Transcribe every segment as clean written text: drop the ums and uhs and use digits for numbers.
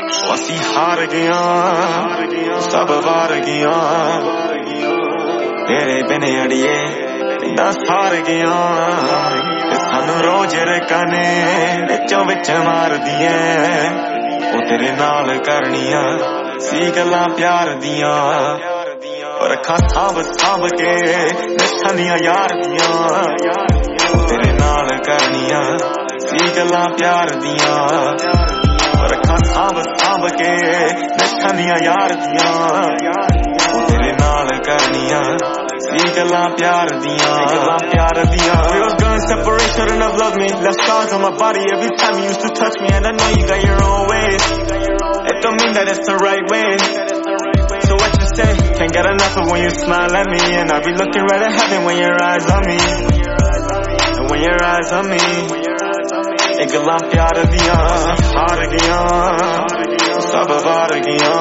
ਅਸੀਂ ਹਾਰ ਗਿਆ ਸਭ ਵਾਰ ਗਿਆ ਤੇਰੇ ਬਿਨ ਅੜੀਏ ਕਿੰਨਾ ਸਾਰ ਗਿਆ ਸਾਨੂੰ ਰੋਜ਼ ਰਕਾਨੇ ਵਿੱਚੋਂ ਵਿੱਚ ਮਾਰਦੀ ਐ ਉਹ ਤੇਰੇ ਨਾਲ ਕਰਨੀਆਂ ਸੀ ਗੱਲਾਂ ਪਿਆਰ ਦੀਆਂ ਪਰ ਅੱਖਾਂ ਸਾਂਭ ਕੇ ਨਿਸ਼ਾਨੀਆਂ ਯਾਰ ਦੀਆਂ ਤੇਰੇ ਨਾਲ ਕਰਨੀਆਂ ਸੀ ਗੱਲਾਂ ਪਿਆਰ ਦੀਆਂ ਪਰ ਅੱਖਾਂ ਸਾਂਭ ਕੇ ਨਿਸ਼ਾਨੀਆਂ ਯਾਰ ਦੀਆਂ ਤੇਰੇ ਨਾਲ ਕਰਨੀਆਂ ਸੀ ਗੱਲਾਂ ਪਿਆਰ ਦੀਆਂ We was going separate, shouldn't have loved me. Left scars on my body every time you used to touch me. And I know you got your own ways. It don't mean that it's the right way. So what you say? Can't get enough of when you smile at me. And I be looking right at heaven when your eyes on me. And when your eyes on me. ਇਹ ਗੱਲਾਂ ਪਿਆਰ ਦੀਆਂ ਹਾਰ ਗਿਆ ਸਭ ਵਾਰ ਗਿਆ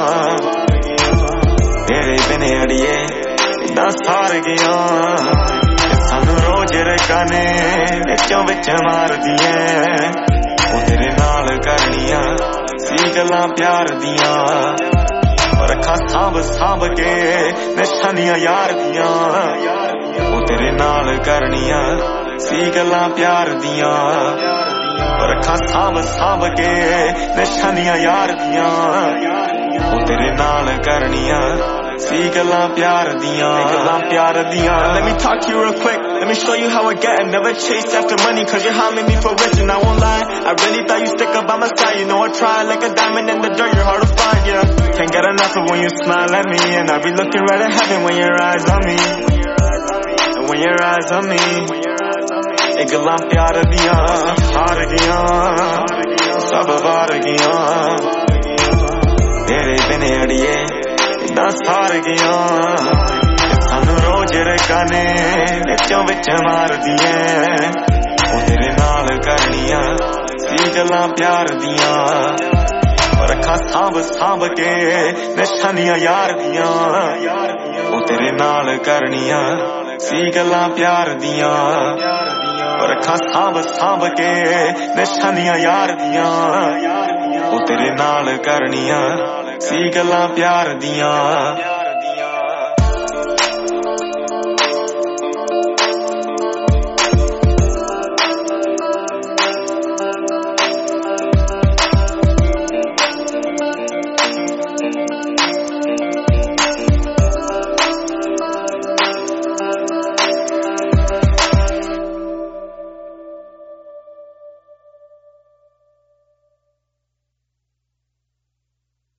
ਤੇਰੇ ਬਿਨ ਅੜੀਏ ਕਿੰਨਾ ਸਾਰ ਗਿਆ ਸਾਨੂੰ ਰੋਜ਼ ਰਕਾਨੇ ਵਿੱਚੋਂ ਵਿੱਚ ਮਾਰਦੀ ਐ ਉਹ ਤੇਰੇ ਨਾਲ ਕਰਨੀਆਂ ਸੀ ਗੱਲਾਂ ਪਿਆਰ ਦੀਆਂ ਪਰ ਅੱਖਾਂ ਸਾਂਭ ਕੇ ਨਿਸ਼ਾਨੀਆਂ ਯਾਰ ਦੀਆਂ ਉਹ ਤੇਰੇ ਨਾਲ ਕਰਨੀਆਂ ਸੀ ਗੱਲਾਂ ਪਿਆਰ ਦੀਆਂ ਪਰ ਅੱਖਾਂ ਸਾਂਭ ਕੇ ਨਿਸ਼ਾਨੀਆਂ ਯਾਰ ਦੀਆਂ ਉਹ ਤੇਰੇ ਨਾਲ ਕਰਨੀਆਂ ਸੀ ਗੱਲਾਂ ਪਿਆਰ ਦੀਆਂ Let me talk to you real quick, let me show you how I get and never chase after money cause you're hounding me for rich and I won't lie I really thought you stick up by my side, you know I try like a diamond in the dirt, you're hard to find, yeah Can't get enough of when you smile at me and I be looking right at heaven when your eyes on me And when your eyes on me ਇਹ ਗੱਲਾਂ ਪਿਆਰ ਦੀਆਂ ਹਾਰ ਗਿਆ ਸਭ ਵਾਰ ਗਿਆ ਤੇਰੇ ਬਿਨ ਅੜੀਏ ਕਿੰਨਾ ਸਾਰ ਗਿਆ ਸਾਨੂੰ ਰੋਜ਼ ਰਕਾਨੇ ਵਿੱਚੋਂ ਵਿੱਚ ਮਾਰਦੀ ਐ ਉਹ ਤੇਰੇ ਨਾਲ ਕਰਨੀਆਂ ਸੀ ਗੱਲਾਂ ਪਿਆਰ ਦੀਆਂ ਪਰ ਅੱਖਾਂ ਸਾਂਭ ਕੇ ਨਿਸ਼ਾਨੀਆਂ ਯਾਰ ਦੀਆਂ ਉਹ ਤੇਰੇ ਨਾਲ ਕਰਨੀਆਂ ਸੀ ਗੱਲਾਂ ਪਿਆਰ ਦੀਆਂ ਪਰ ਅੱਖਾਂ ਸਾਂਭ ਕੇ ਨਿਸ਼ਾਨੀਆਂ ਯਾਰ ਦੀਆਂ ਉਹ ਤੇਰੇ ਨਾਲ ਕਰਨੀਆਂ ਸੀ ਗੱਲਾਂ ਪਿਆਰ ਦੀਆਂ